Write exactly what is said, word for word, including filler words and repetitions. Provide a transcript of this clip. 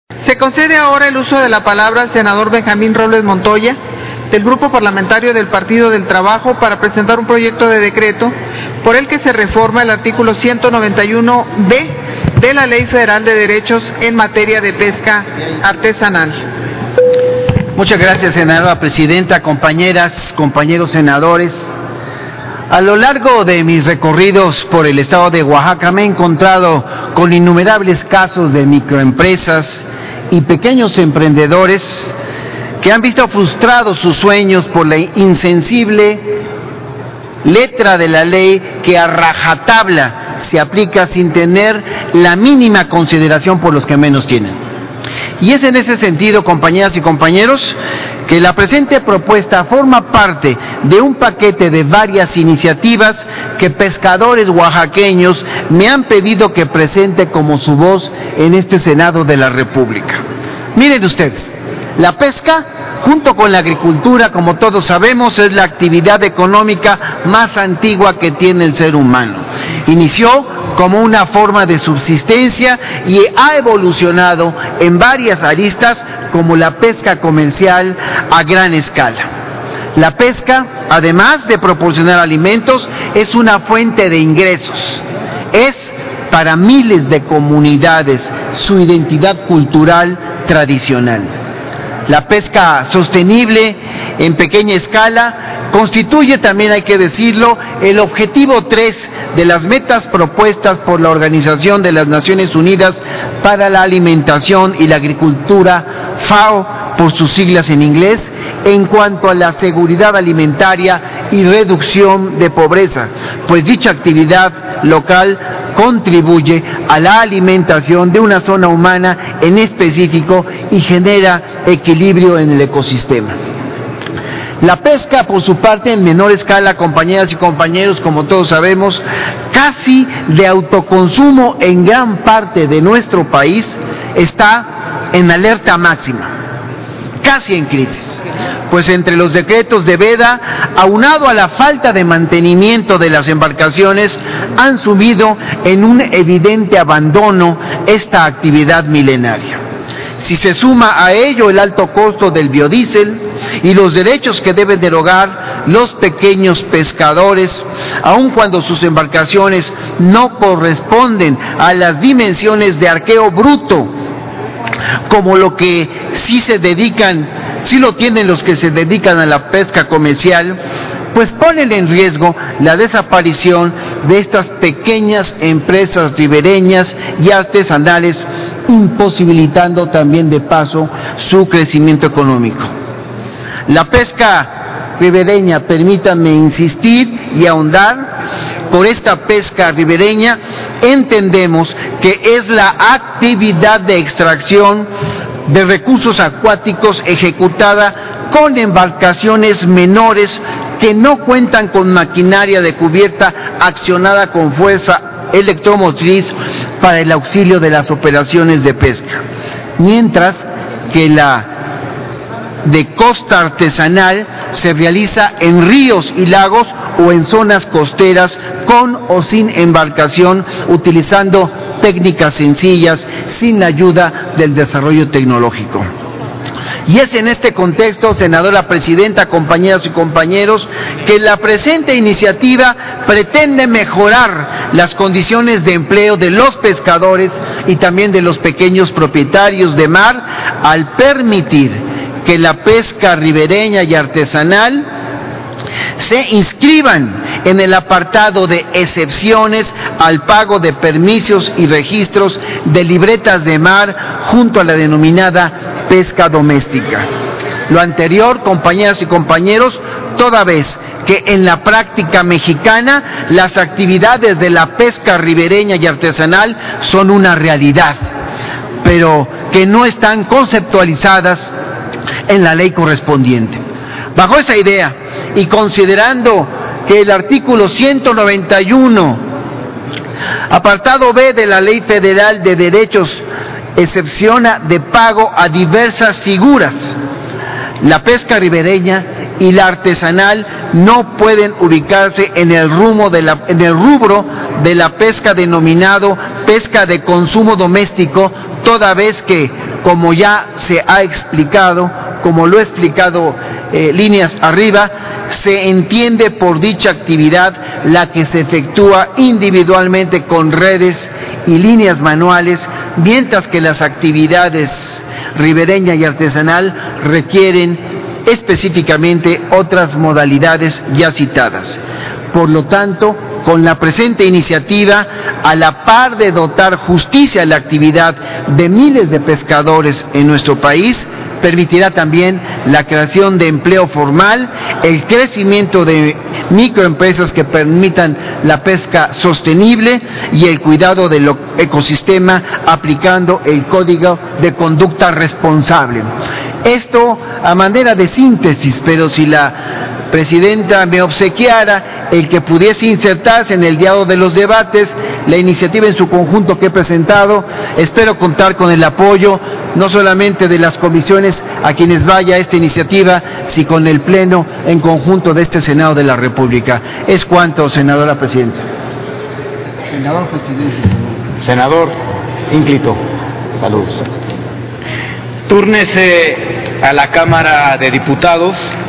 Se concede ahora el uso de la palabra al senador Benjamín Robles Montoya, del Grupo Parlamentario del Partido del Trabajo, para presentar un proyecto de decreto por el que se reforma el artículo ciento noventa y uno be de la Ley Federal de Derechos en materia de pesca artesanal. Muchas gracias, senadora presidenta, compañeras, compañeros senadores. A lo largo de mis recorridos por el estado de Oaxaca me he encontrado con innumerables casos de microempresas y pequeños emprendedores que han visto frustrados sus sueños por la insensible letra de la ley que a rajatabla se aplica sin tener la mínima consideración por los que menos tienen. Y es en ese sentido, compañeras y compañeros, que la presente propuesta forma parte de un paquete de varias iniciativas que pescadores oaxaqueños me han pedido que presente como su voz en este Senado de la República. Miren ustedes, la pesca, junto con la agricultura, como todos sabemos, es la actividad económica más antigua que tiene el ser humano. Inició como una forma de subsistencia y ha evolucionado en varias aristas como la pesca comercial a gran escala. La pesca, además de proporcionar alimentos, es una fuente de ingresos. Es para miles de comunidades su identidad cultural tradicional. La pesca sostenible en pequeña escala constituye también, hay que decirlo, el objetivo tres de las metas propuestas por la Organización de las Naciones Unidas para la Alimentación y la Agricultura, FAO, por sus siglas en inglés, en cuanto a la seguridad alimentaria y reducción de pobreza, pues dicha actividad local contribuye a la alimentación de una zona humana en específico y genera equilibrio en el ecosistema. La pesca, por su parte, en menor escala, compañeras y compañeros, como todos sabemos, casi de autoconsumo en gran parte de nuestro país, está en alerta máxima, casi en crisis, pues entre los decretos de veda, aunado a la falta de mantenimiento de las embarcaciones, han sumido en un evidente abandono esta actividad milenaria. Si se suma a ello el alto costo del biodiesel y los derechos que deben derogar los pequeños pescadores, aun cuando sus embarcaciones no corresponden a las dimensiones de arqueo bruto, como lo que sí se dedican, sí lo tienen los que se dedican a la pesca comercial, pues ponen en riesgo la desaparición de estas pequeñas empresas ribereñas y artesanales, imposibilitando también de paso su crecimiento económico. La pesca ribereña, permítanme insistir y ahondar, por esta pesca ribereña entendemos que es la actividad de extracción de recursos acuáticos ejecutada con embarcaciones menores que no cuentan con maquinaria de cubierta accionada con fuerza electromotriz para el auxilio de las operaciones de pesca, mientras que la de costa artesanal se realiza en ríos y lagos o en zonas costeras con o sin embarcación, utilizando técnicas sencillas sin la ayuda del desarrollo tecnológico. Y es en este contexto, senadora presidenta, compañeras y compañeros, que la presente iniciativa pretende mejorar las condiciones de empleo de los pescadores y también de los pequeños propietarios de mar al permitir que la pesca ribereña y artesanal se inscriban en el apartado de excepciones al pago de permisos y registros de libretas de mar junto a la denominada pesca doméstica. Lo anterior, compañeras y compañeros, toda vez que en la práctica mexicana las actividades de la pesca ribereña y artesanal son una realidad, pero que no están conceptualizadas en la ley correspondiente. Bajo esa idea y considerando que el artículo ciento noventa y uno, apartado B de la Ley Federal de Derechos, excepciona de pago a diversas figuras, la pesca ribereña y la artesanal no pueden ubicarse en el rubro de la, en el rubro de la pesca denominado pesca de consumo doméstico, toda vez que como ya se ha explicado, como lo he explicado eh, líneas arriba, se entiende por dicha actividad la que se efectúa individualmente con redes y líneas manuales, mientras que las actividades ribereña y artesanal requieren específicamente otras modalidades ya citadas. Por lo tanto, con la presente iniciativa, a la par de dotar justicia a la actividad de miles de pescadores en nuestro país, permitirá también la creación de empleo formal, el crecimiento de microempresas que permitan la pesca sostenible y el cuidado del ecosistema aplicando el Código de Conducta Responsable. Esto a manera de síntesis, pero si la Presidenta me obsequiara el que pudiese insertarse en el diálogo de los debates la iniciativa en su conjunto que he presentado, espero contar con el apoyo no solamente de las comisiones a quienes vaya esta iniciativa, sino con el Pleno en conjunto de este Senado de la República. Es cuanto, senadora Presidenta. Senador Presidente. Senador Ínclito. Saludos. Túrnese a la Cámara de Diputados.